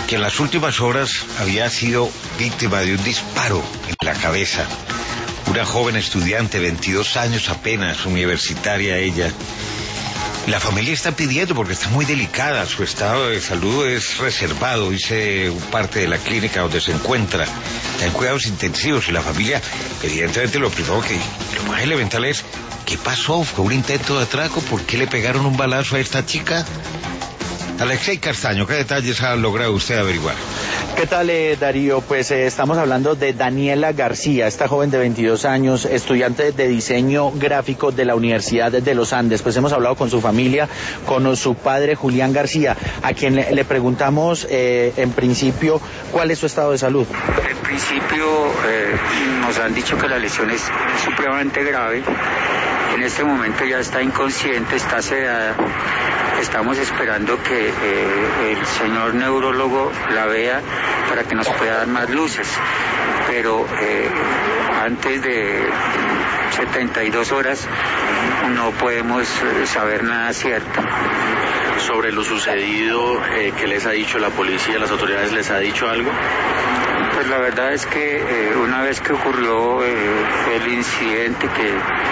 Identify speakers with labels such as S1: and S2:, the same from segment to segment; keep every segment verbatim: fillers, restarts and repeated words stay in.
S1: que en las últimas horas había sido víctima de un disparo en la cabeza. Una joven estudiante, veintidós años apenas, universitaria ella. La familia está pidiendo, porque está muy delicada, su estado de salud es reservado, dice parte de la clínica donde se encuentra, está en cuidados intensivos, y la familia, evidentemente lo primero que, lo más elemental es, ¿qué pasó? ¿Fue un intento de atraco? ¿Por qué le pegaron un balazo a esta chica? Alexei Castaño, ¿qué detalles ha logrado usted averiguar?
S2: ¿Qué tal, eh, Darío? Pues eh, estamos hablando de Daniela García, esta joven de veintidós años, estudiante de diseño gráfico de la Universidad de los Andes. Pues hemos hablado con su familia, con su padre Julián García, a quien le, le preguntamos eh, en principio cuál es su estado de salud.
S3: En principio eh, nos han dicho que la lesión es supremamente grave. En este momento ya está inconsciente, está sedada. Estamos esperando que eh, el señor neurólogo la vea para que nos pueda dar más luces, pero eh, antes de setenta y dos horas no podemos saber nada cierto.
S4: Sobre lo sucedido, eh, ¿qué les ha dicho la policía, las autoridades les ha dicho algo?
S3: Pues la verdad es que eh, una vez que ocurrió eh, el incidente, que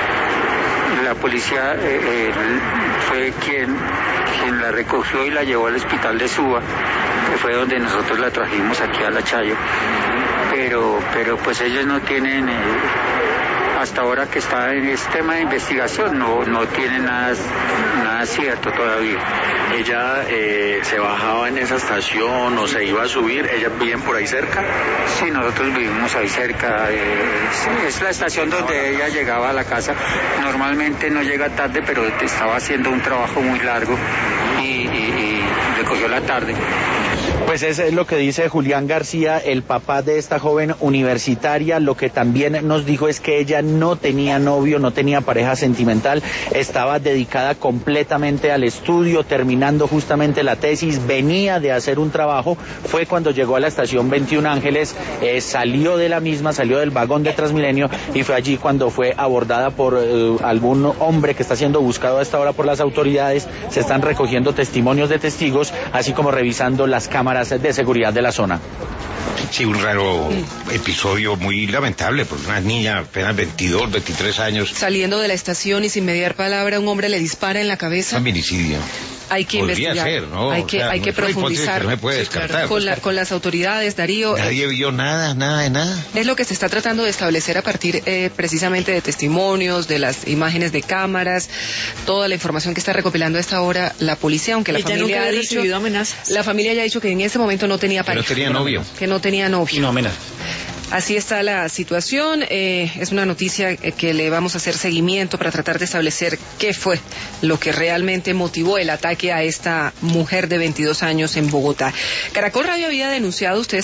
S3: la policía eh, eh, fue quien, quien la recogió y la llevó al hospital de Suba, que fue donde nosotros la trajimos aquí a La Chayo, pero, pero pues ellos no tienen, eh, hasta ahora que está en este tema de investigación, no, no tienen nada, nada cierto todavía.
S4: ¿Ella eh, se bajaba en esa estación o se iba a subir? ¿Ella vive por ahí cerca?
S3: Sí, nosotros vivimos ahí cerca. Eh, es la estación donde ella llegaba a la casa. Normalmente no llega tarde, pero estaba haciendo un trabajo muy largo y, y, y le cogió la tarde.
S2: Pues eso es lo que dice Julián García, el papá de esta joven universitaria. Lo que también nos dijo es que ella no tenía novio, no tenía pareja sentimental, estaba dedicada completamente al estudio, terminando justamente la tesis, venía de hacer un trabajo. Fue cuando llegó a la estación veintiún Ángeles, eh, salió de la misma, salió del vagón de Transmilenio, y fue allí cuando fue abordada por eh, algún hombre que está siendo buscado a esta hora por las autoridades. Se están recogiendo testimonios de testigos, así como revisando las cámaras de seguridad de la zona.
S1: Sí, un raro episodio muy lamentable, porque una niña apenas veintidós, veintitrés años.
S5: Saliendo de la estación y sin mediar palabra, un hombre le dispara en la cabeza.
S1: Feminicidio.
S5: Hay que
S1: Podría
S5: investigar,
S1: ser, ¿no?
S5: hay que,
S1: o sea,
S5: hay que profundizar
S1: que no me puede descartar.
S5: sí, claro, con, la, con las autoridades, Darío.
S1: Nadie vio nada, nada de nada.
S5: Es lo que se está tratando de establecer a partir eh, precisamente de testimonios, de las imágenes de cámaras, toda la información que está recopilando a esta hora la policía, aunque la familia ha dicho,
S6: amenazas.
S5: La familia ya ha dicho que en ese momento no tenía pareja.
S1: Que no tenía novio.
S5: Que no tenía novio.
S2: Y no amenazas.
S5: Así está la situación, eh, es una noticia que le vamos a hacer seguimiento para tratar de establecer qué fue lo que realmente motivó el ataque a esta mujer de veintidós años en Bogotá. Caracol Radio había denunciado, ustedes